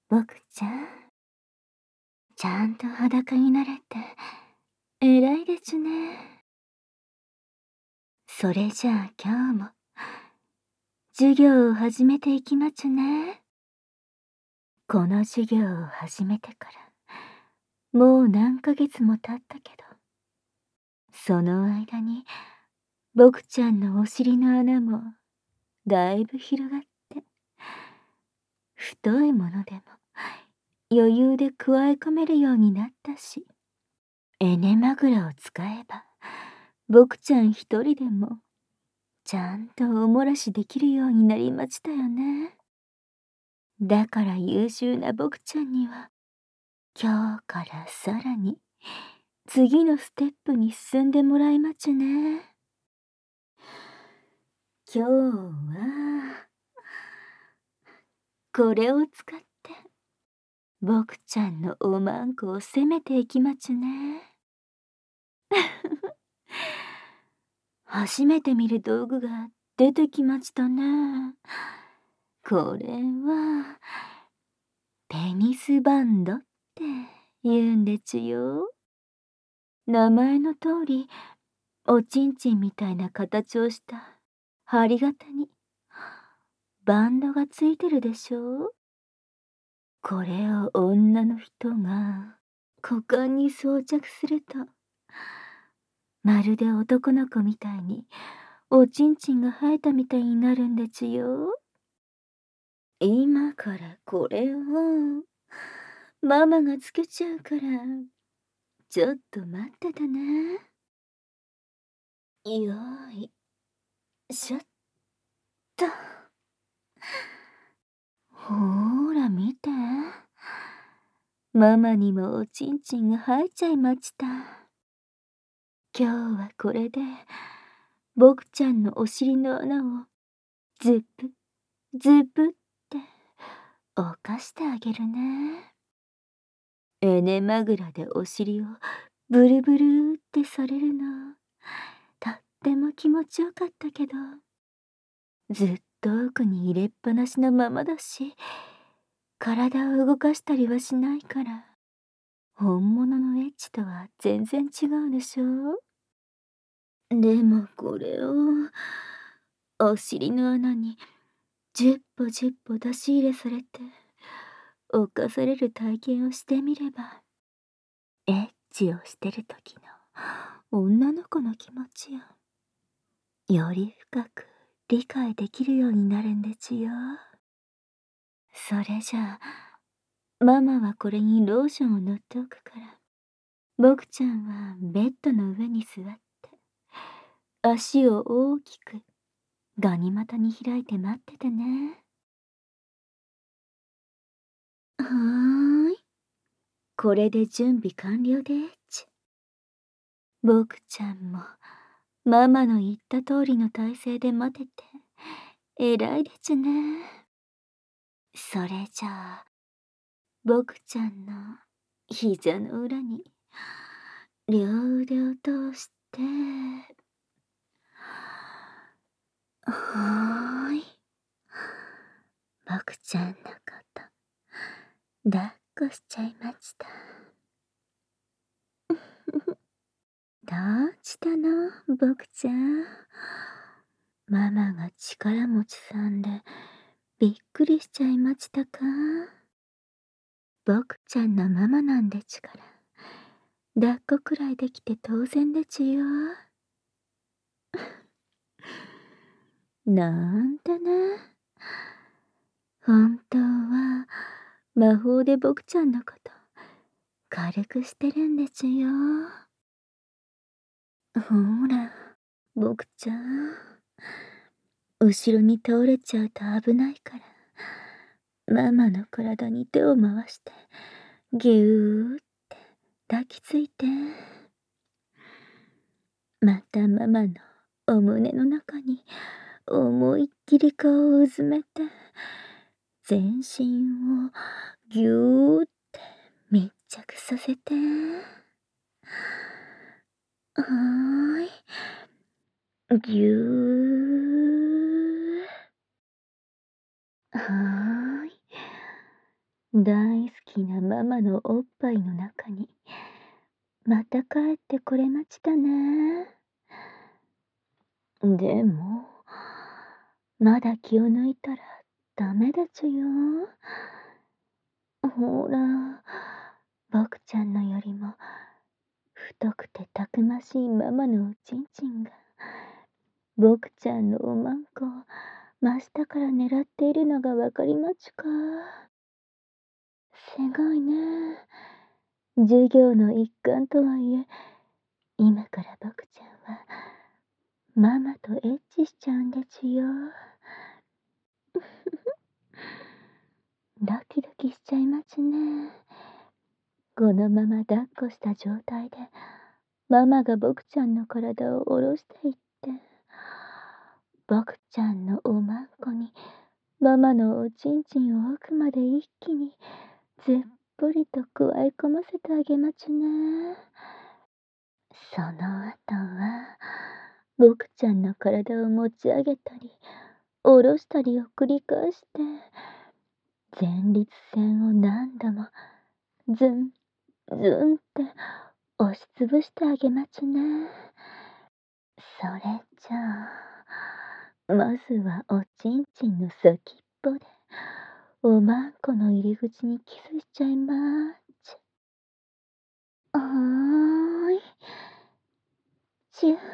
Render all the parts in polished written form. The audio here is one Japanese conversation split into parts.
僕ちゃん、ちゃんと裸になれて、偉いですね。それじゃあ今日も、授業を始めていきますね。この授業を始めてから、もう何ヶ月も経ったけど、その間に、僕ちゃんのお尻の穴も、だいぶ広がって、太いものでも、余裕でくわえ込めるようになったし、エネマグラを使えば、僕ちゃん一人でも、ちゃんとおもらしできるようになりましたよね。だから優秀な僕ちゃんには、今日からさらに、次のステップに進んでもらいまちゅね。今日は、これを使って、僕ちゃんのおまんこを攻めていきまちゅね。初めて見る道具が出てきましたね。これは、ペニスバンドって言うんでちゅよ。名前の通り、おちんちんみたいな形をした針型にバンドがついてるでしょ。これを女の人が股間に装着すると、まるで男の子みたいにおちんちんが生えたみたいになるんでちゅよ。今からこれをママがつけちゃうから、ちょっと待っててね。よーいしょっと。ほーら見て。ママにもおちんちんが生えちゃいました。今日はこれで、僕ちゃんのお尻の穴をズップ、ズップって犯してあげるね。エネマグラでお尻をブルブルってされるの、とっても気持ちよかったけど、ずっと奥に入れっぱなしのままだし、体を動かしたりはしないから、本物のエッチとは全然違うでしょ。でもこれを、お尻の穴に10歩10歩出し入れされて、犯される体験をしてみれば、エッチをしてる時の女の子の気持ちを、より深く理解できるようになるんですよ。それじゃあ、ママはこれにローションを塗っておくから、僕ちゃんはベッドの上に座って、足を大きくガニ股に開いて待っててね。はーい。これで準備完了でーち。僕ちゃんも、ママの言った通りの体勢で待てて、偉いでちゅね。それじゃあ、僕ちゃんの膝の裏に、両腕を通して、はーい。僕ちゃんのこと、抱っこしちゃいました。どうしたの、僕ちゃん。ママが力持ちさんで、びっくりしちゃいましたか。僕ちゃんのママなんでちから、抱っこくらいできて当然でちよ。なんてね。本当は、魔法で僕ちゃんのこと、軽くしてるんですよ。ほら、僕ちゃん。後ろに倒れちゃうと危ないから、ママの体に手を回して、ぎゅーって抱きついて。またママのお胸の中に思いっきり顔をうずめて、全身をぎゅーって密着させて。はーい。ぎゅー。はーい。 大好きなママのおっぱいの中に、また帰ってこれまちだね。でも、まだ気を抜いたらダメだちゅよ。ほら、僕ちゃんのよりも太くてたくましいママのおちんちんが、僕ちゃんのおまんこを真下から狙っているのがわかりまちゅか。すごいね。授業の一環とはいえ、今から僕ちゃんはママとエッチしちゃうんでちゅよ。ドキドキしちゃいまちね。このまま抱っこした状態で、ママが僕ちゃんの体を下ろしていって、僕ちゃんのおまんこにママのおちんちんを奥まで一気にずっぽりとくわえ込ませてあげまちね。その後は、僕ちゃんの体を持ち上げたり、下ろしたりを繰り返して、前立腺を何度もズンズンって押しつぶしてあげまちね。それじゃあ、まずはおちんちんの先っぽで、おまんこの入り口にキスしちゃいまーち。はーい。チュー。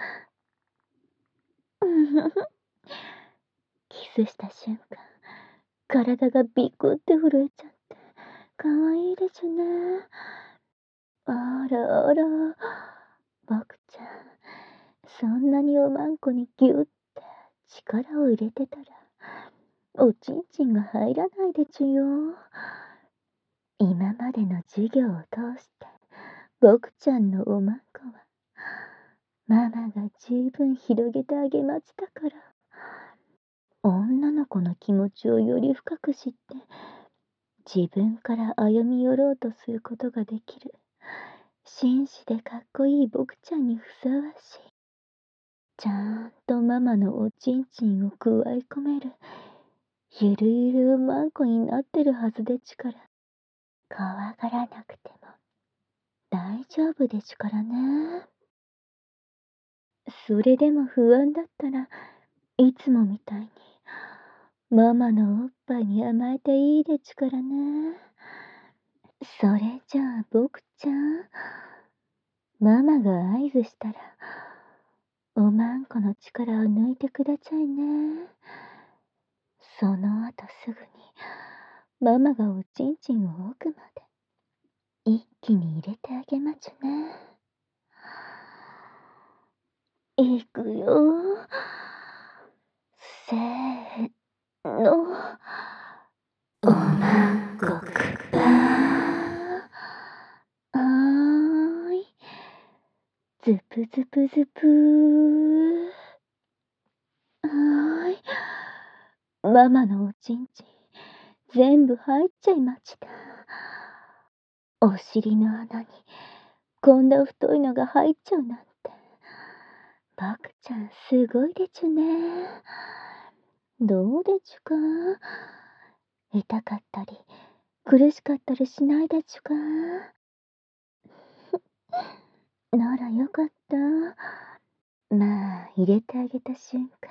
うんふふ。キスした瞬間、体がビクって震えちゃって、かわいいですね。あらあら、僕ちゃん、そんなにおまんこにぎゅって力を入れてたら、おちんちんが入らないでちゅよ。今までの授業を通して、僕ちゃんのおまんこは、ママが十分広げてあげましたから、女の子の気持ちをより深く知って、自分から歩み寄ろうとすることができる、紳士でかっこいい僕ちゃんにふさわしい。ちゃんとママのおちんちんをくわえ込める、ゆるゆるおまんこになってるはずでちから、怖がらなくても大丈夫でちからね。それでも不安だったらいつもみたいにママのおっぱいに甘えていいでちからね。それじゃあ僕ちゃん、ママが合図したらおまんこの力を抜いてくださいね。その後すぐにママがおちんちんを奥まで一気に入れてあげまちゅね。いくよ。せーの。おまんこくぱー。はーい。ズプズプズプー。はーい。ママのおちんちん、全部入っちゃいました。お尻の穴に、こんな太いのが入っちゃうなんて。バクちゃん、すごいでちゅね。どうでちゅか？痛かったり、苦しかったりしないでちゅか？ならよかった。まあ、入れてあげた瞬間、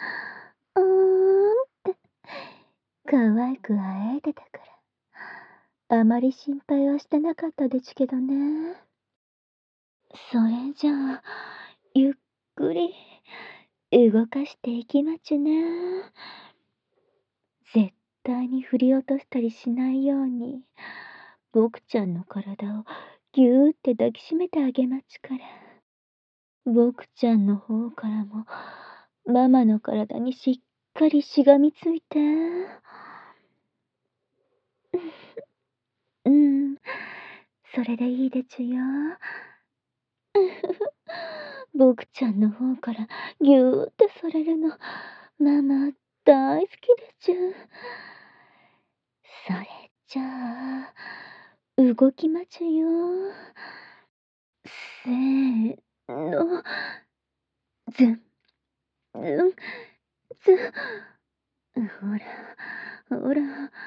って、可愛くあえいでたから、あまり心配はしてなかったでちゅけどね。それじゃあ、ゆっくり動かしていきまちゅね。絶対に振り落としたりしないように、僕ちゃんの体をぎゅーって抱きしめてあげまちゅから。僕ちゃんの方からも、ママの体にしっかりしがみついて。うん、それでいいでちゅよ。僕ちゃんの方からぎゅーってされるの、ママ大好きでちゅ。それじゃあ、動きまちゅよ。せーの、ズン、ズン、ズン。ほら、ほら、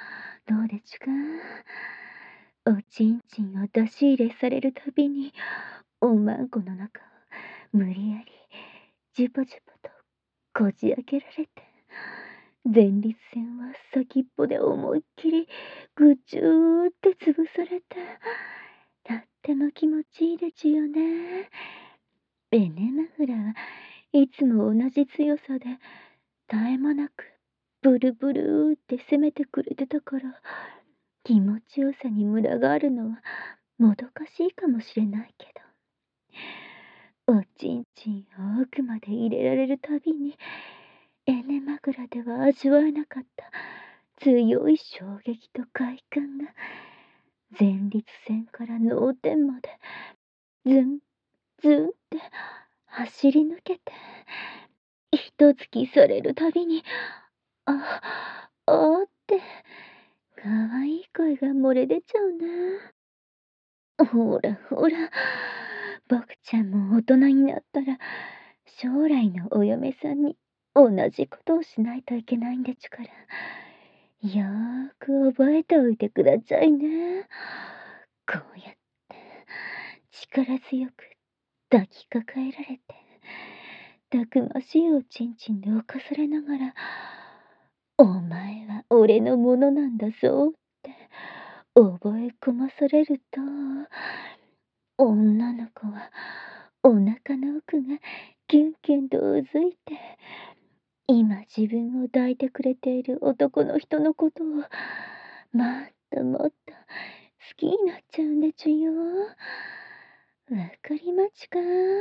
どうでちゅか。おちんちんを出し入れされるたびに、おまんこの中を無理やりジュポジュポとこじ開けられて、前立腺は先っぽで思いっきりぐちゅーって潰されて、とっても気持ちいいでちゅよね。エネマフラはいつも同じ強さで絶え間なくブルブルーって攻めてくれてたから、気持ちよさにムラがあるのはもどかしいかもしれないけど、おちんちんを奥まで入れられるたびに、エネマグラでは味わえなかった強い衝撃と快感が前立腺から脳天までズンズンって走り抜けて、一突きされるたびに、あ、あーって、かわいい声が漏れ出ちゃうな。ほらほら、僕ちゃんも大人になったら、将来のお嫁さんに同じことをしないといけないんでちゅから、よーく覚えておいてくださいね。こうやって、力強く抱きかかえられて、たくましいおちんちんで侵されながら、お前は俺のものなんだぞって覚え込まされると、女の子はお腹の奥がキュンキュンとうずいて、今自分を抱いてくれている男の人のことをもっともっと好きになっちゃうんでちゅよ。わかりまちか？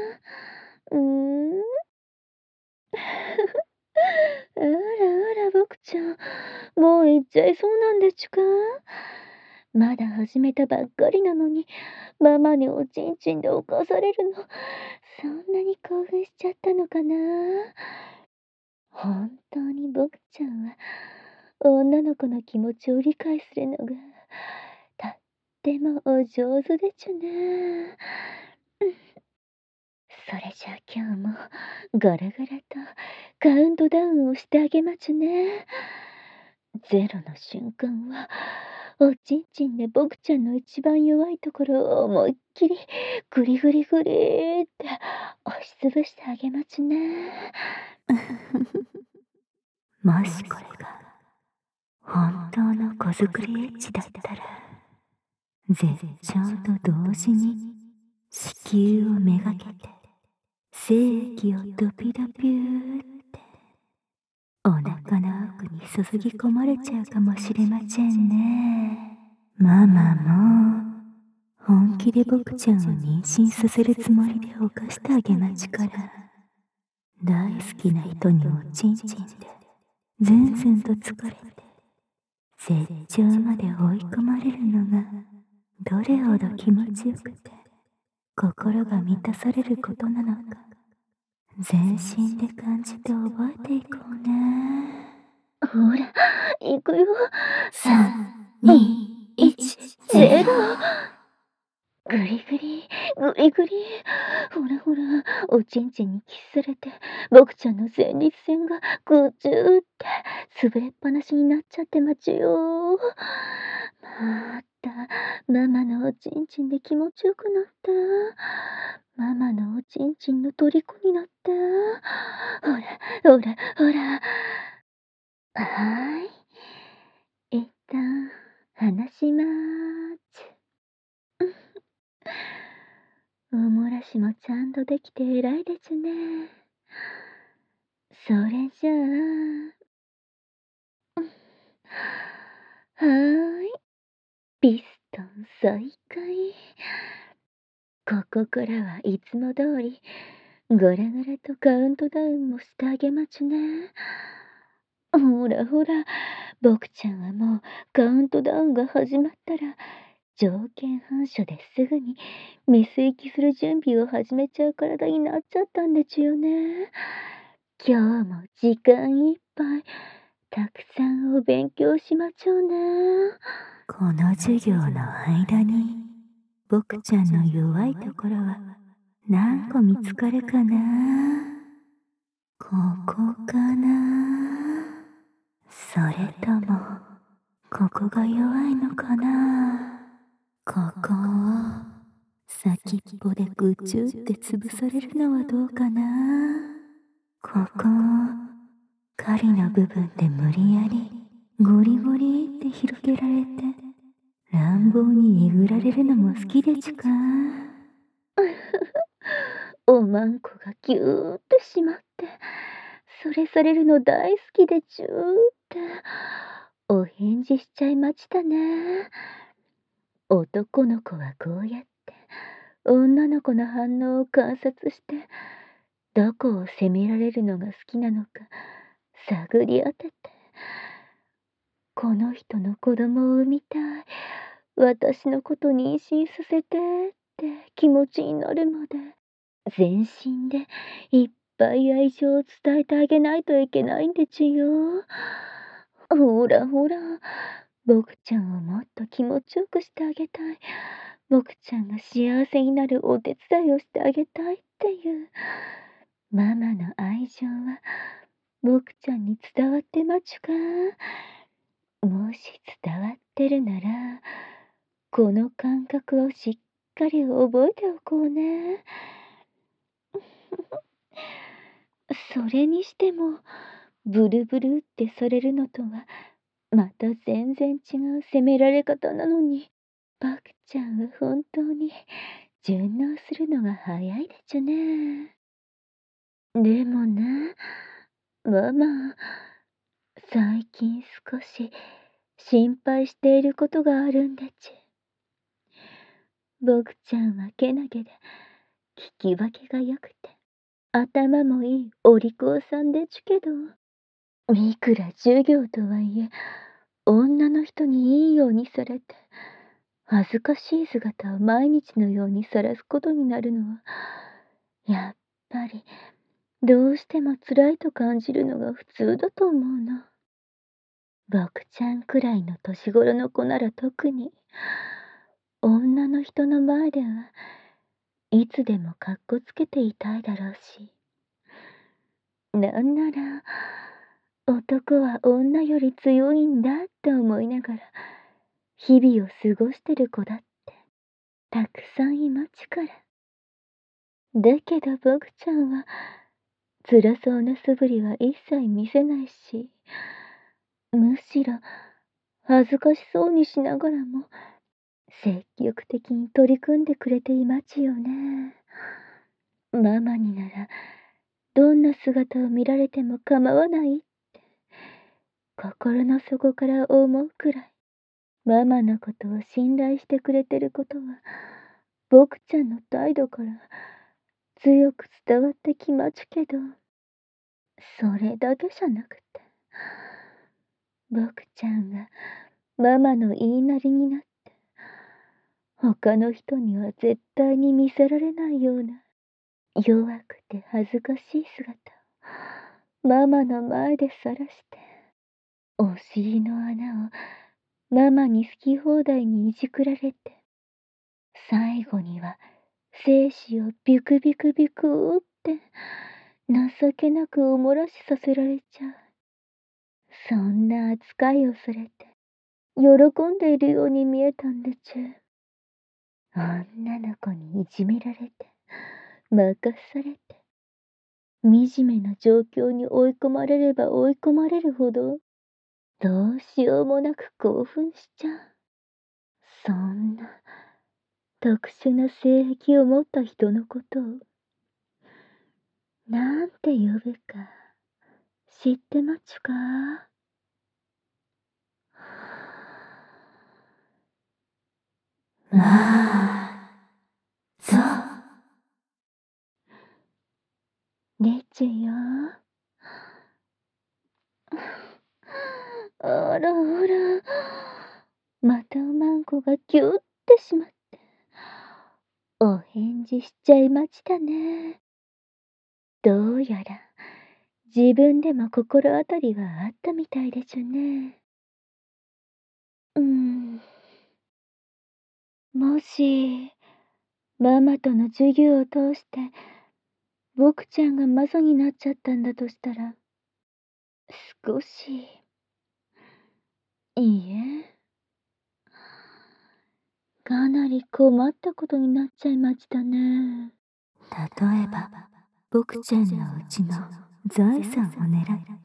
あらあら、僕ちゃん、もう行っちゃいそうなんでちゅか？まだ始めたばっかりなのに、ママにおちんちんで犯されるの、そんなに興奮しちゃったのかな？本当に僕ちゃんは、女の子の気持ちを理解するのが、とってもお上手でちゅな。それじゃあ今日もガラガラとカウントダウンをしてあげまちゅね。ゼロの瞬間は、おちんちんで僕ちゃんの一番弱いところを思いっきりグリグリグリーって押しつぶしてあげまちゅね。もしこれが本当の子作りエッチだったら、絶頂と同時に子宮をめがけて精液をドピドピューってお腹の奥に注ぎ込まれちゃうかもしれませんね。ママも本気で僕ちゃんを妊娠させるつもりで犯してあげまちから、大好きな人におちんちんでずんずんと疲れて絶頂まで追い込まれるのがどれほど気持ちよくて心が満たされることなのか、全身で感じて覚えていこうね。ほら、行くよ。3、2、1、0。ぐりぐり、ぐりぐり。ほらほら、おちんちんにキスされて、僕ちゃんの前立腺がぐちゅーって潰れっぱなしになっちゃってまちゅよ。また、ママのおちんちんで気持ちよくなった。ママのおちんちんの虜になった。ほら、ほら、ほら。はーい。一旦、離しまーす。おもらしもちゃんとできて偉いですね。それじゃあ、はーい。ピストン再開。ここからはいつも通り、ガラガラとカウントダウンもしてあげまちゅね。ほらほら、僕ちゃんはもうカウントダウンが始まったら、条件反射ですぐにメス行きする準備を始めちゃう体になっちゃったんでちゅよね。今日も時間いっぱい、たくさんお勉強しまちょうね。この授業の間に、僕ちゃんの弱いところは何個見つかるかな？ここかな？それとも、 ここが弱いのかな。ここを先っぽでぐちゅって潰されるのはどうかな。ここを狩りの部分で無理やりゴリゴリって広げられて乱暴にえぐられるのも好きでちゅか。おまんこがぎゅーってしまって、それされるの大好きでちゅーって、お返事しちゃいましたね。男の子はこうやって、女の子の反応を観察して、どこを責められるのが好きなのか、探り当てて、この人の子供を産みたい、私のこと妊娠させてって気持ちになるまで、全身でいっぱい愛情を伝えてあげないといけないんでちゅよ。ほらほら、僕ちゃんをもっと気持ちよくしてあげたい。僕ちゃんが幸せになるお手伝いをしてあげたいっていう。ママの愛情は僕ちゃんに伝わってまちゅか。もし伝わってるなら、この感覚をしっかり覚えておこうね。それにしても、ブルブルってされるのとは、また全然違う責められ方なのに、バクちゃんは本当に順応するのが早いでちゅね。でもね、ママ、最近少し心配していることがあるんでちゅ。ボクちゃんはけなげで、聞き分けが良くて、頭もいいお利口さんでちゅけど、いくら授業とはいえ、女の人にいいようにされて、恥ずかしい姿を毎日のように晒すことになるのは、やっぱり、どうしても辛いと感じるのが普通だと思うの。僕ちゃんくらいの年頃の子なら特に、女の人の前ではいつでもかっこつけていたいだろうし。なんなら、男は女より強いんだって思いながら、日々を過ごしてる子だって、たくさんいまちから。だけど僕ちゃんは、辛そうな素振りは一切見せないし、むしろ、恥ずかしそうにしながらも、積極的に取り組んでくれていまちよね。ママになら、どんな姿を見られても構わないって、心の底から思うくらい、ママのことを信頼してくれてることは、僕ちゃんの態度から強く伝わってきまちゅけど、それだけじゃなくて、僕ちゃんがママの言いなりになって、他の人には絶対に見せられないような弱くて恥ずかしい姿をママの前で晒して、お尻の穴をママに好き放題にいじくられて、最後には精子をビクビクビクって情けなくおもらしさせられちゃう。そんな扱いをされて喜んでいるように見えたんでちゅ。女の子にいじめられて任されて、惨めな状況に追い込まれれば追い込まれるほど、どうしようもなく興奮しちゃう。そんな特殊な性癖を持った人のことを、なんて呼ぶか知ってまちゅか。まあ、そう。でちゅよ。あらあら、またおまんこがぎゅってしまって、お返事しちゃいましたね。どうやら、自分でも心当たりはあったみたいでちゅね。もし、ママとの授業を通して、僕ちゃんがマゾになっちゃったんだとしたら、少し、 いいえ。かなり困ったことになっちゃいましたね。例えば、僕ちゃんのうちの財産を狙って、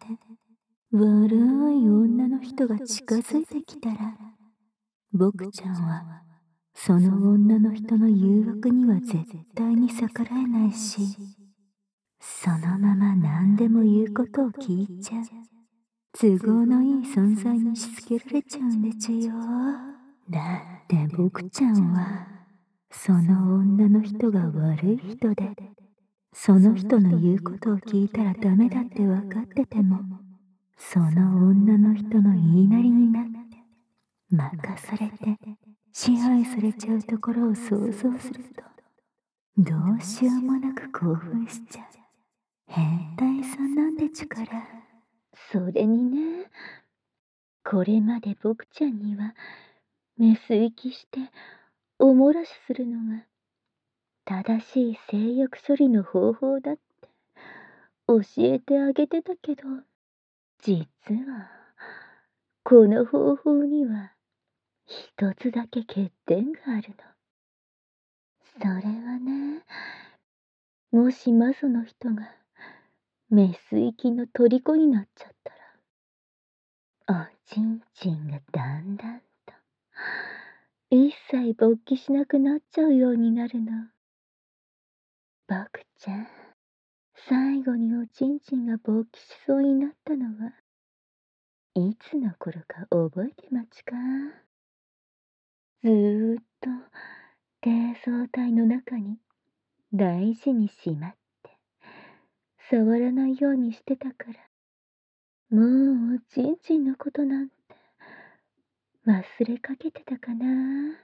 悪い女の人が近づいてきたら、僕ちゃんは、その女の人の誘惑には絶対に逆らえないし、そのまま何でも言うことを聞いちゃう。都合のいい存在にしつけられちゃうんでちゅよ。だって僕ちゃんは、その女の人が悪い人で、その人の言うことを聞いたらダメだって分かってても、その女の人の言いなりになって、任されて支配されちゃうところを想像すると、どうしようもなく興奮しちゃう。変態さんなんでちゅから。それにね、これまで僕ちゃんには、メス行きしておもらしするのが正しい性欲処理の方法だって教えてあげてたけど、実はこの方法には一つだけ欠点があるの。それはね、もしマゾの人がメス行きの虜になっちゃったら、おちんちんがだんだんと一切勃起しなくなっちゃうようになるの。僕ちゃん、最後におちんちんが勃起しそうになったのはいつの頃か覚えてまちか？ずーっと低層体の中に大事にしまって触らないようにしてたから、もうおちんちんのことなんて忘れかけてたかな。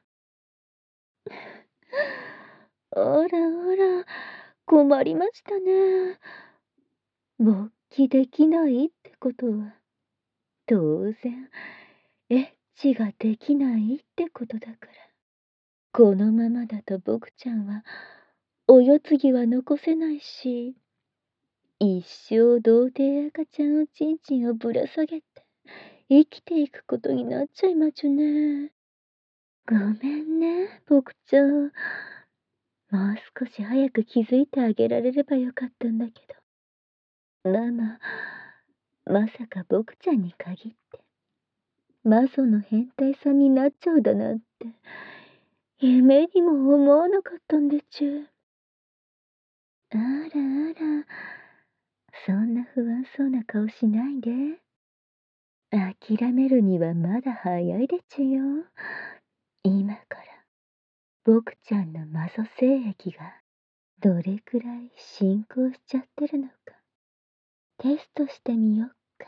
あらあら、困りましたね。勃起できないってことは、当然、エッチができないってことだから。このままだと僕ちゃんは、お世継ぎは残せないし、一生童貞赤ちゃんおちんちんをぶら下げて、生きていくことになっちゃいまちゅね。ごめんね、僕ちゃん。もう少し早く気づいてあげられればよかったんだけど。まさか僕ちゃんに限って、マゾの変態さんになっちゃうだなんて、夢にも思わなかったんでちゅ。あらあら、そんな不安そうな顔しないで。諦めるにはまだ早いでちゅよ。今から僕ちゃんのマゾ精液がどれくらい進行しちゃってるのかテストしてみよっか。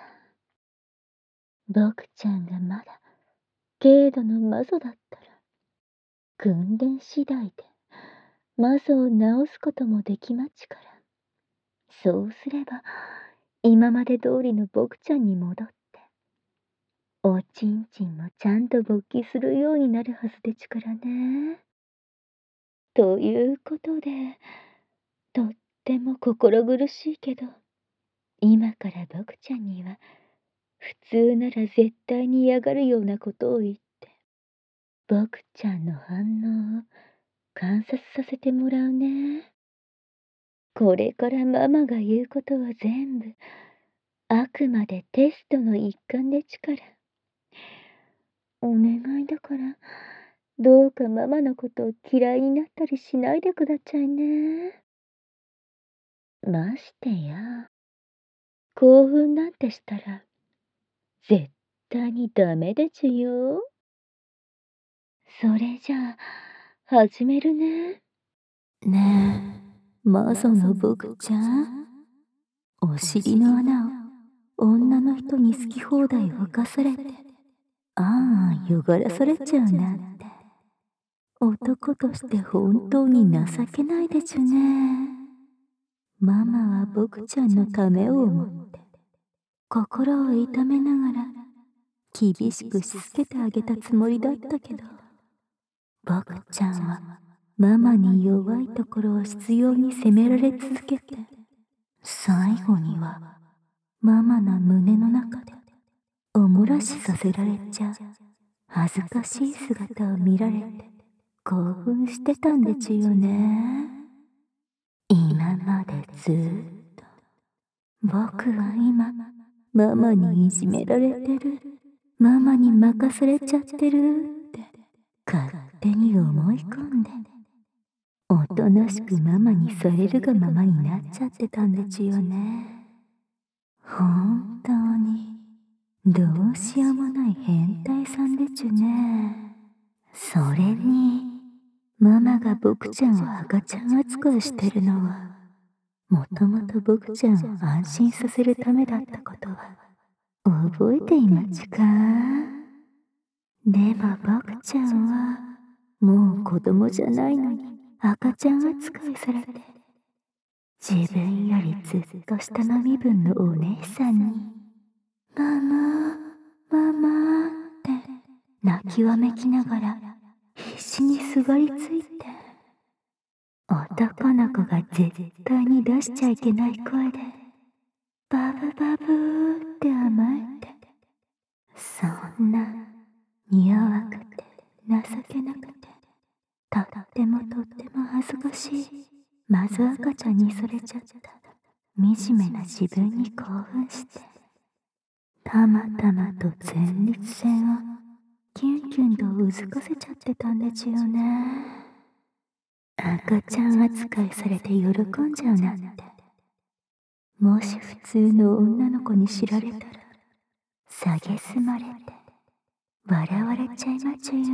僕ちゃんがまだ軽度のマゾだったら、訓練次第でマゾを治すこともできまちから。そうすれば今まで通りの僕ちゃんに戻って、おちんちんもちゃんと勃起するようになるはずでちからね。ということで、とっても心苦しいけど、今から僕ちゃんには普通なら絶対に嫌がるようなことを言って、僕ちゃんの反応を観察させてもらうね。これからママが言うことは全部、あくまでテストの一環でちから。お願いだから、どうかママのことを嫌いになったりしないでくだちゃいね。ましてや、興奮なんてしたら、絶対にダメでちゅよ。それじゃあ、始めるね。ねえ、マゾの僕ちゃん。お尻の穴を女の人に好き放題沸かされて、ああ、汚らされちゃうなんて。男として本当に情けないでちゅね。ママは僕ちゃんのためを思って、心を痛めながら、厳しくしつけてあげたつもりだったけど、僕ちゃんはママに弱いところを執拗に責められ続けて、最後にはママの胸の中でおもらしさせられちゃ恥ずかしい姿を見られて興奮してたんでちゅよね。今までずーっと僕は今ママにいじめられてる、ママに任されちゃってるって勝手に思い込んで、おとなしくママにされるがままになっちゃってたんでちゅよね。本当にどうしようもない変態さんでちゅね。それにママが僕ちゃんを赤ちゃん扱いしてるのはもともと僕ちゃんを安心させるためだったことは覚えていまちか？でも僕ちゃんはもう子供じゃないのに赤ちゃん扱いされて、自分よりずっと下の身分のお姉さんにママ、ママって泣きわめきながら必死にすがりついて、男の子が絶対に出しちゃいけない声でバブバブーって甘えて、そんな弱くて情けなくてとってもとっても恥ずかしいまず赤ちゃんにされちゃった惨めな自分に興奮して、たまたまと前立腺をキュンキュンとうずかせちゃってたんですよね。赤ちゃん扱いされて喜んじゃうなんて、もし普通の女の子に知られたら蔑まれて笑われちゃいまちゅよ。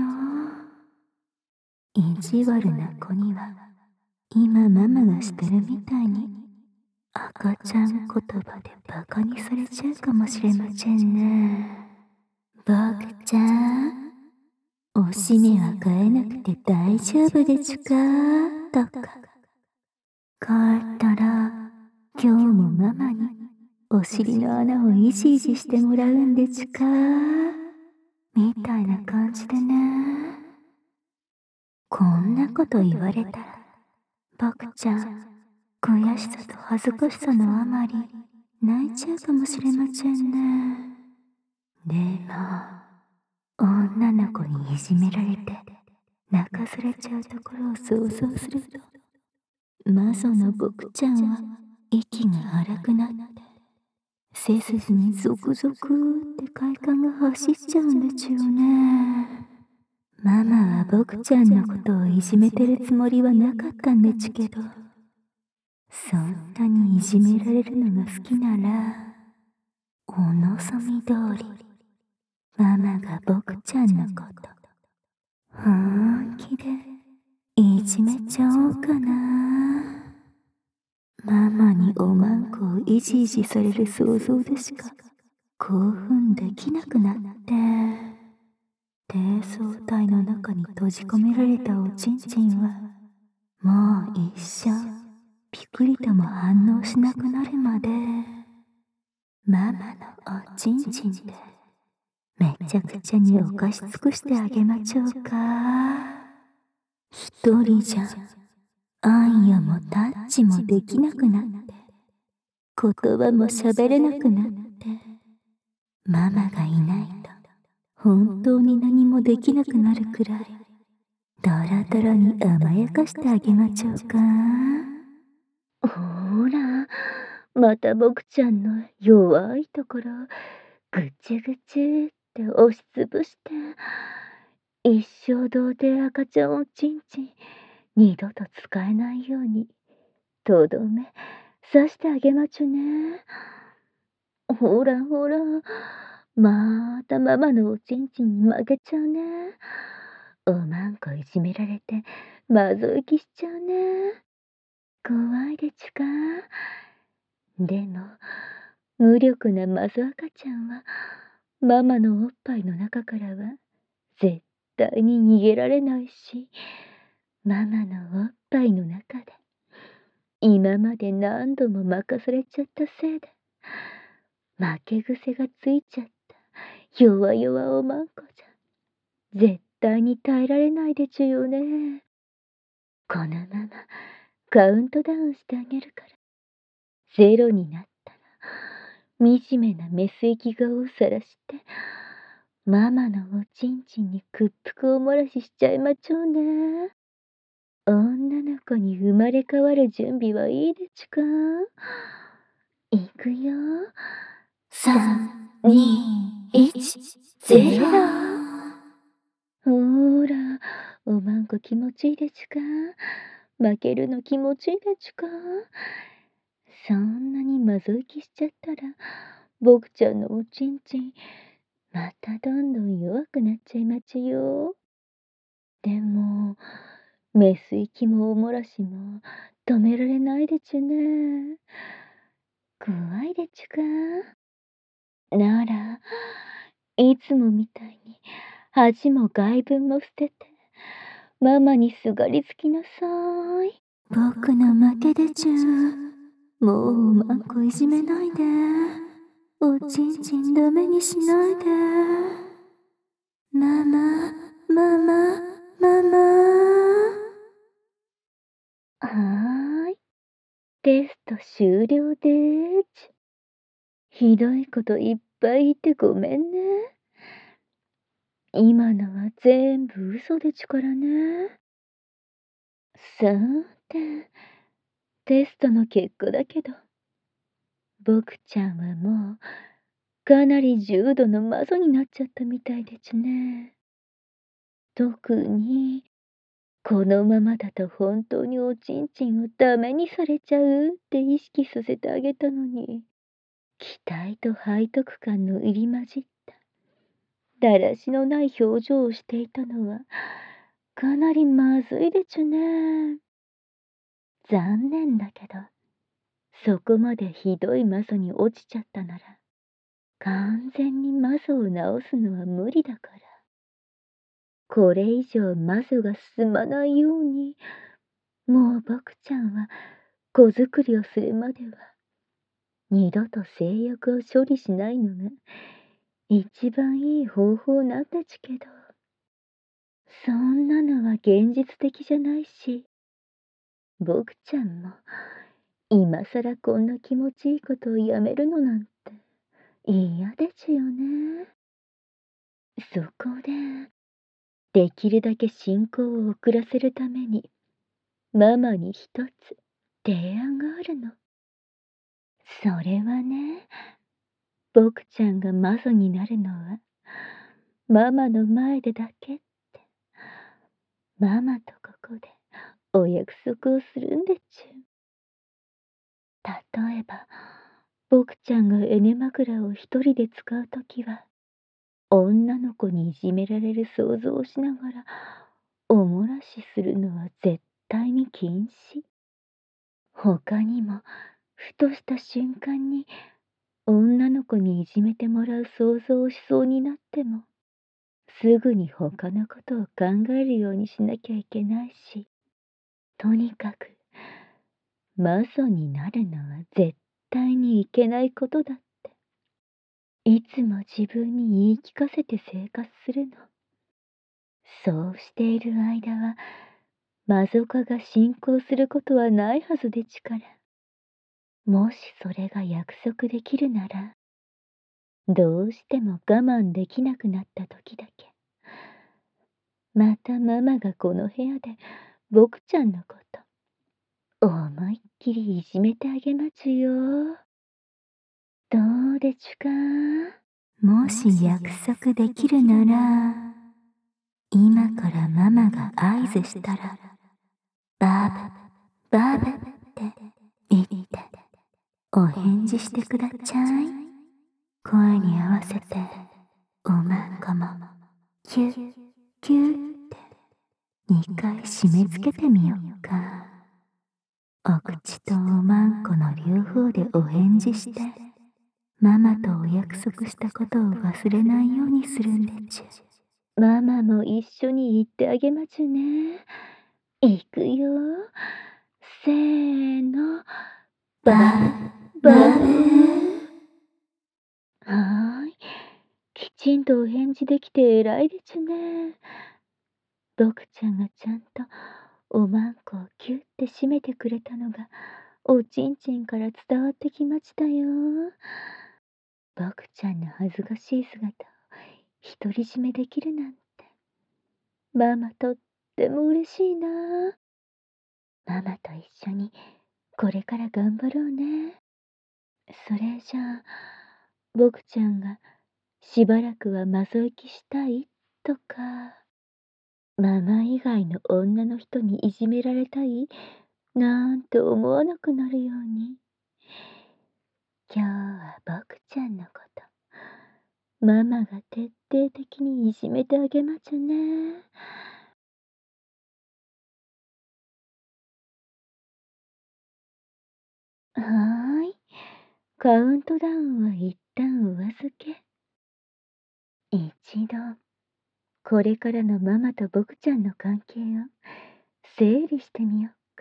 意地悪な子には今ママがしてるみたいに赤ちゃん言葉でバカにされちゃうかもしれませんね。僕ちゃん、おしめは変えなくて大丈夫でちゅかとか、帰ったら今日もママにお尻の穴をいじいじしてもらうんでちゅかみたいな感じでね。こんなこと言われたら僕ちゃん悔しさと恥ずかしさのあまり泣いちゃうかもしれませんね。でも女の子にいじめられて泣かされちゃうところを想像すると、マゾの僕ちゃんは息が荒くなって背筋にゾクゾクって快感が走っちゃうんでちゅよね。ママは僕ちゃんのことをいじめてるつもりはなかったんでちゅけど、そんなにいじめられるのが好きならお望み通りママが僕ちゃんのこと本気でいじめちゃおうかな。ママにおまんこをいじいじされる想像でしか興奮できなくなって、低層体の中に閉じ込められたおちんちんはもう一生ピクリとも反応しなくなるまでママのおちんちんでめちゃくちゃに犯し尽くしてあげまちょうか。一人じゃあんやもタッチもできなくなって、言葉も喋れなくなって、ママがいないと本当に何もできなくなるくらいドロドロに甘やかしてあげまちょうか。ほら、また僕ちゃんの弱いところぐちゅぐちゅって押しつぶして、一生童貞赤ちゃんおちんちん二度と使えないようにとどめ刺してあげまちゅね。ほらほら、またママのおちんちんに負けちゃうね。おまんこいじめられてまぞいきしちゃうね。怖いでちゅか。でも無力なマゾ赤ちゃんはママのおっぱいの中からは絶対に逃げられないし、ママのおっぱいの中で今まで何度も任されちゃったせいで負け癖がついちゃった弱々おまんこじゃ絶対に耐えられないでちゅよね。このままカウントダウンしてあげるから、ゼロになったら惨めなメス生き顔をさらして、ママのおちんちんに屈服を漏らしちゃいまちょうね。女の子に生まれ変わる準備はいいでちゅか？いくよ。 3、2、1、0。 ほーら、おまんこ気持ちいいでちゅか？負けるの気持ちいいでちゅか？そんなにまぞいきしちゃったら、僕ちゃんのおちんちん、またどんどん弱くなっちゃいまちよ。でも、メス息もおもらしも止められないでちゅね。怖いでちゅか？なら、いつもみたいに恥も外聞も捨てて、ママにすがりつきなさい。 僕の負けでちゅ。もうおまんこいじめないで。おちんちんダメにしないで。ママ、ママ、ママ。 はーい。テスト終了でーち。ひどいこといっぱい言ってごめんね。今のは全部嘘でちからね。さーて、テストの結果だけど、僕ちゃんはもう、かなり重度のマゾになっちゃったみたいでちゅね。特に、このままだと本当におちんちんをダメにされちゃうって意識させてあげたのに、期待と背徳感の入り混じった、だらしのない表情をしていたのは、かなりまずいでちゅね。残念だけど、そこまでひどいマゾに落ちちゃったなら、完全にマゾを治すのは無理だから。これ以上マゾが進まないように、もう僕ちゃんは子作りをするまでは、二度と性欲を処理しないのが一番いい方法なんだちけど、そんなのは現実的じゃないし、僕ちゃんも今さらこんな気持ちいいことをやめるのなんて嫌でちゅよね。そこで、できるだけ進行を遅らせるために、ママに一つ提案があるの。それはね、僕ちゃんがマゾになるのは、ママの前でだけって、ママとここでお約束をするんでちゅ。例えば、僕ちゃんがエネ枕を一人で使うときは、女の子にいじめられる想像をしながら、おもらしするのは絶対に禁止。他にも、ふとした瞬間に、女の子にいじめてもらう想像をしそうになっても、すぐに他のことを考えるようにしなきゃいけないし、とにかく、マゾになるのは絶対にいけないことだって、いつも自分に言い聞かせて生活するの。そうしている間は、マゾ化が進行することはないはずでちから。もしそれが約束できるなら、どうしても我慢できなくなった時だけ、またママがこの部屋で僕ちゃんのこと、思いっきりいじめてあげまちゅよ。どうでちゅか？ もし約束できるなら、今からママが合図したら、バブ、バブって言って、お返事してくだちゃい。声に合わせて、おまんこも、キュッ、キュッって2回締め付けてみよっか。お口とおまんこの両方でお返事して、ママとお約束したことを忘れないようにするんでちゅ。 ママも一緒に言ってあげまちゅね。いくよ。せーの。 バブ、バブ。 はーい。きちんとお返事できて偉いでちゅね。僕ちゃんがちゃんとおまんこをキュッて締めてくれたのが、おちんちんから伝わってきましたよ。 僕ちゃんの恥ずかしい姿を独り占めできるなんて、ママとっても嬉しいな。ママと一緒にこれから頑張ろうね。それじゃあ、僕ちゃんがしばらくはマゾ行きしたいとか、ママ以外の女の人にいじめられたいなんて思わなくなるように、今日は僕ちゃんのこと、ママが徹底的にいじめてあげまちゅね。はーい。カウントダウンは一旦お預け。一度、これからのママと僕ちゃんの関係を整理してみようか。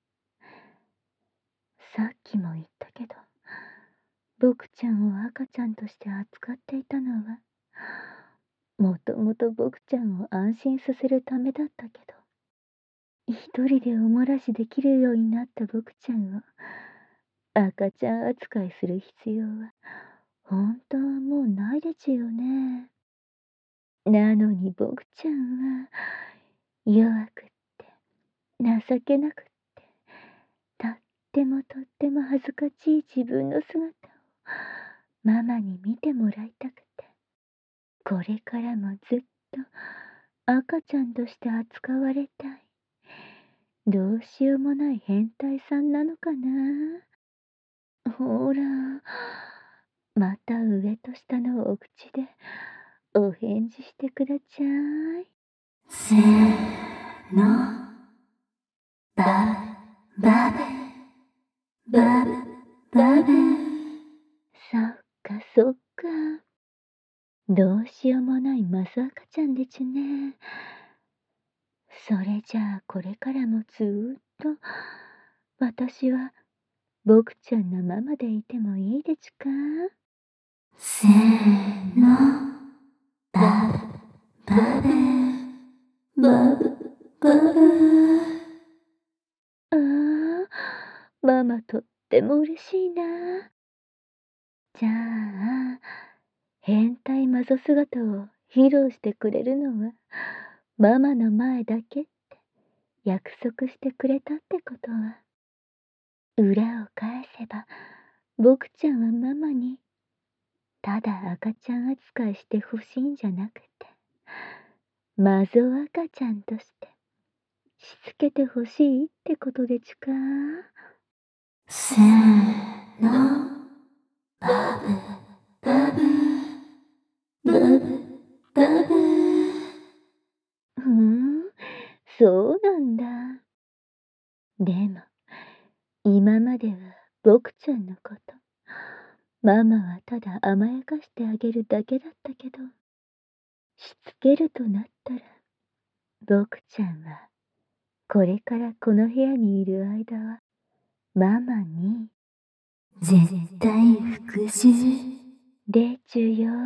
さっきも言ったけど、僕ちゃんを赤ちゃんとして扱っていたのは、もともと僕ちゃんを安心させるためだったけど、一人でおもらしできるようになった僕ちゃんを赤ちゃん扱いする必要は本当はもうないでちゅよね。なのに僕ちゃんは弱くって情けなくってとってもとっても恥ずかしい自分の姿をママに見てもらいたくて、これからもずっと赤ちゃんとして扱われたい。どうしようもない変態さんなのかな。ほら、また上と下のお口でお返事してくだちゃい。 せーの。バブ、バブ、バブ、バブ。 そっかそっか。どうしようもないマス赤ちゃんでちゅね。それじゃあこれからもずーっと私は僕ちゃんのママでいてもいいでちゅか。 せーの。バブ、バブ、バブ、バブ。 ああ、ママとっても嬉しいな。じゃあ、変態マゾ姿を披露してくれるのはママの前だけって約束してくれたってことは、裏を返せば僕ちゃんはママにただ赤ちゃん扱いしてほしいんじゃなくて、マゾ赤ちゃんとしてしつけてほしいってことでちゅか。 せーの。バブ、バブ、バブ、バブ。 ふーん、そうなんだ。でも、今までは僕ちゃんのこと、ママはただ甘やかしてあげるだけだったけど、しつけるとなったら、僕ちゃんは、これからこの部屋にいる間は、ママに、 絶対復讐。 でちゅよ。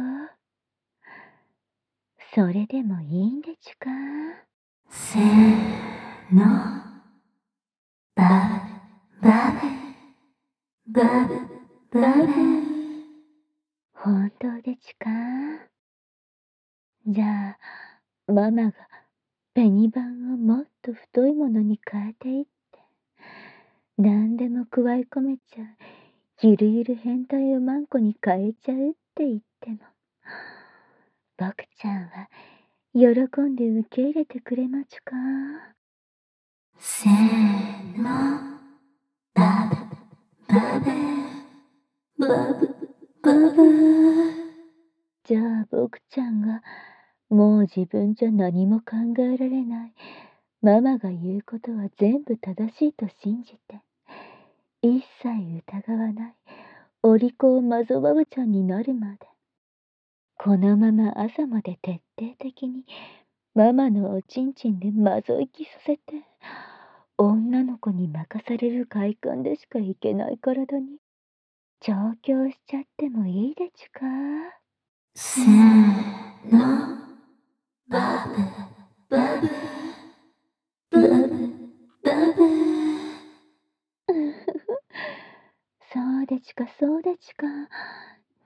それでもいいんでちゅか。 せーの。バブ、バブ、バブ、バブ。 本当でちゅか。じゃあ、ママがペニバンをもっと太いものに変えていって、何でも加え込めちゃう、ゆるゆる変態をマンコに変えちゃうって言っても、僕ちゃんは喜んで受け入れてくれまちゅか。 せーの。バブ、バブ、バブ、バブ。 じゃあ僕ちゃんがもう自分じゃ何も考えられない、ママが言うことは全部正しいと信じて、一切疑わないお利口マゾバブちゃんになるまで、このまま朝まで徹底的にママのおちんちんでマゾ行きさせて、女の子に任される快感でしかいけない体に調教しちゃってもいいでちゅか。 せーの。バブ、バブ、バブ、バブ。 そうでちゅかそうでちゅか。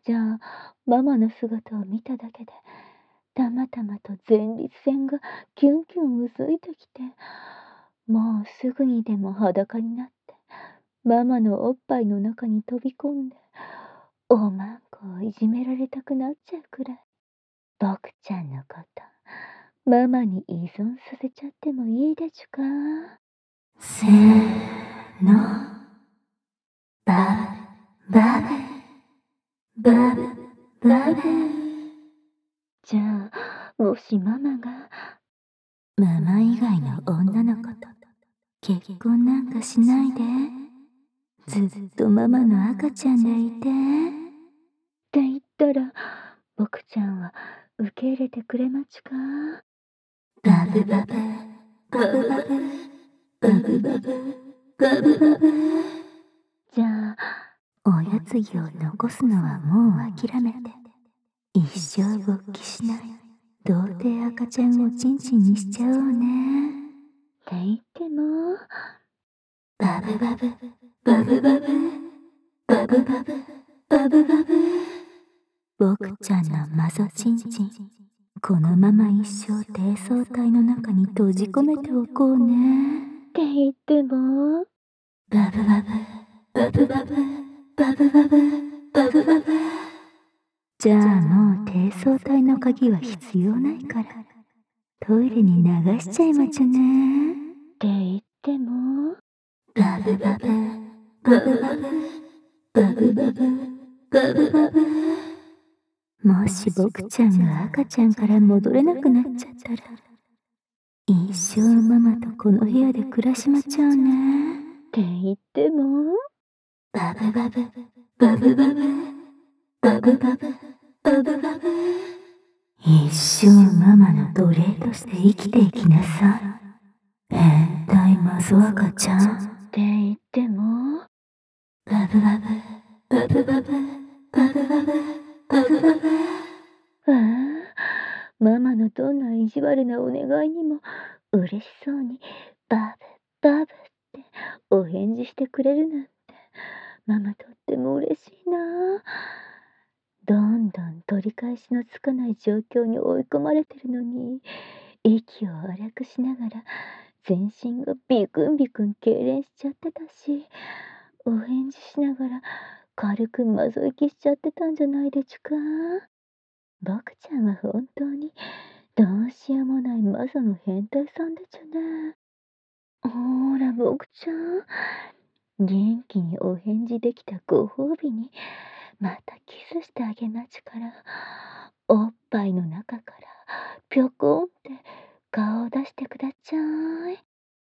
じゃあ、ママの姿を見ただけで、たまたまと前立腺がキュンキュンうずいてきて、もうすぐにでも裸になって、ママのおっぱいの中に飛び込んで、おまんこをいじめられたくなっちゃうくらい、僕ちゃんのこと、ママに依存させちゃってもいいでちゅか？ せーの。バブ、バブ、バブ、バブ。 じゃあ、もしママが、 ママ以外の女の子と結婚なんかしないで。ずっとママの赤ちゃんでいて。 って言ったら、僕ちゃんは受け入れてくれまちか？ バブバブ、バブバブ、バブバブ、バブバブ。 じゃあ、 おやつぎを残すのはもう諦めて、一生勃起しない童貞赤ちゃんをチンチンにしちゃおうね。 って言っても、 バブバブ、バブバブ、バブバブ、バブバブ。僕ちゃんのマゾチンチン、このまま一生低層体の中に閉じ込めておこうね。 って言っても、 バブバブ、バブバブ、バブバブ、バブバブ。じゃあもう低層体の鍵は必要ないから、トイレに流しちゃいまちゅね。 って言っても、 バブバブ、バブバブ、バブバブ、バブバブ。もし僕ちゃんが赤ちゃんから戻れなくなっちゃったら、一生ママとこの部屋で暮らしまちゃうね。 って言っても、 バブバブ、バブバブ、バブバブ、バブバブ。一生ママの奴隷として生きていきなさい。変態マゾ赤ちゃん。 って言っても、 バブバブ、バブバブ、バブバブ、バブバブ。 ああ、ママのどんな意地悪なお願いにも嬉しそうにバブバブってお返事してくれるなんて、ママとっても嬉しいな。どんどん取り返しのつかない状況に追い込まれてるのに、息を荒くしながら全身がビクンビクン痙攣しちゃってたし、お返事しながら軽くまぞいきしちゃってたんじゃないでちゅか？僕ちゃんは本当にどうしようもないマゾの変態さんでちゅね。ほーら、僕ちゃん、元気にお返事できたご褒美にまたキスしてあげまちから、おっぱいの中からぴょこんって顔を出してくだちゃい。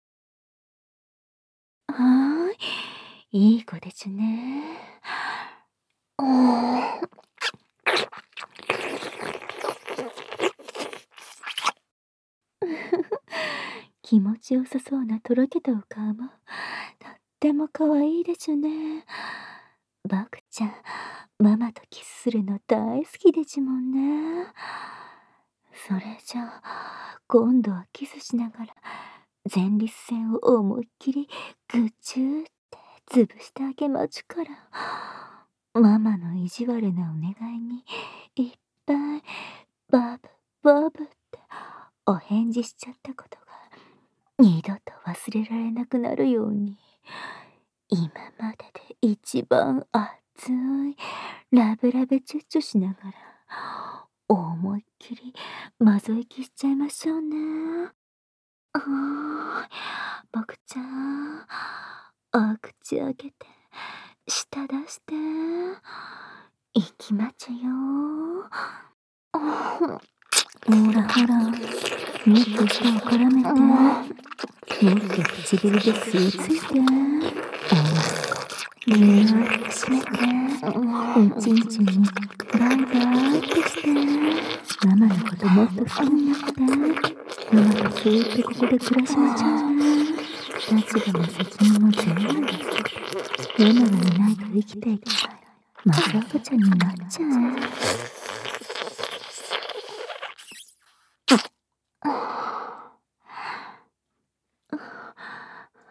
はーい、いい子でちゅね。気持ちよさそうなとろけたお顔もとっても可愛いでちゅね。僕ちゃん、ママとキスするの大好きでちゅもんね。それじゃあ、今度はキスしながら前立腺を思いっきりぐちゅーって潰してあげまちゅから、ママの意地悪なお願いにいっぱいバブバブってお返事しちゃったことが二度と忘れられなくなるように、今までで一番熱いラブラブチュッチュしながら思いっきりまぞいきしちゃいましょうね。僕ちゃん、お口開けて舌出して、いきまちゅよ。ほらほら、もっと舌を絡めて、もっと唇で吸い付いて、ぎゅーっと締めて、おちんちんにバイバイってして、ママのこともっと好きになって、ママとずーっとここで暮らしまちゃうね。立場も責任も全部譲って、ママがいないと生きていけないマゾ赤ちゃんになっちゃえ。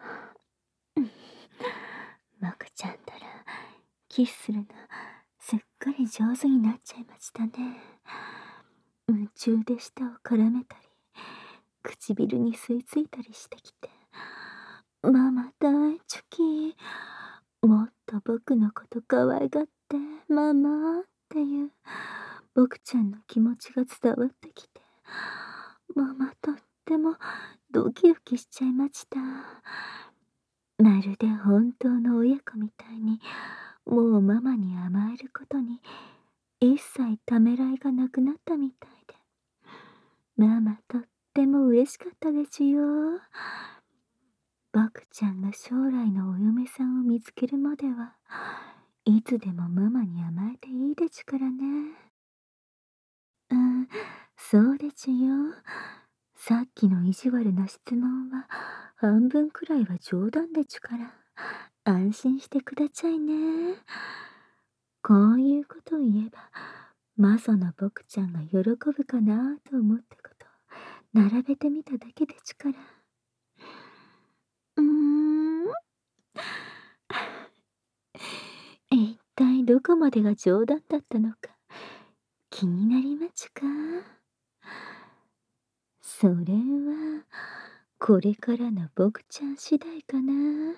僕ちゃんたらキスするのすっかり上手になっちゃいましたね。夢中で舌を絡めたり、唇に吸い付いたりしてきて、ママ大好き。もっと僕のこと可愛がって、ママっていう僕ちゃんの気持ちが伝わってきて、ママとってもドキドキしちゃいました。まるで本当の親子みたいに、もうママに甘えることに一切ためらいがなくなったみたいで、ママとっても嬉しかったですよ。僕ちゃんが将来のお嫁さんを見つけるまでは、いつでもママに甘えていいですからね。うん、そうですよ。さっきの意地悪な質問は、半分くらいは冗談ですから、安心してくださいね。こういうことを言えば、マサの僕ちゃんが喜ぶかなと思ったことを並べてみただけですから。うーん。一体どこまでが冗談だったのか気になりますか？それは、これからの僕ちゃん次第かな。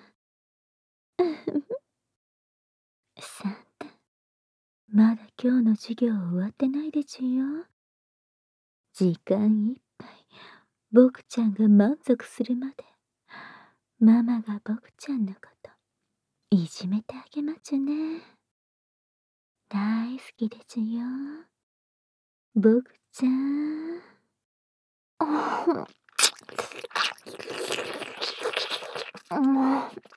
さて、まだ今日の授業終わってないですよ。時間いっぱい、僕ちゃんが満足するまで、ママが僕ちゃんのこと、いじめてあげますね。大好きですよ。僕ちゃん。もう、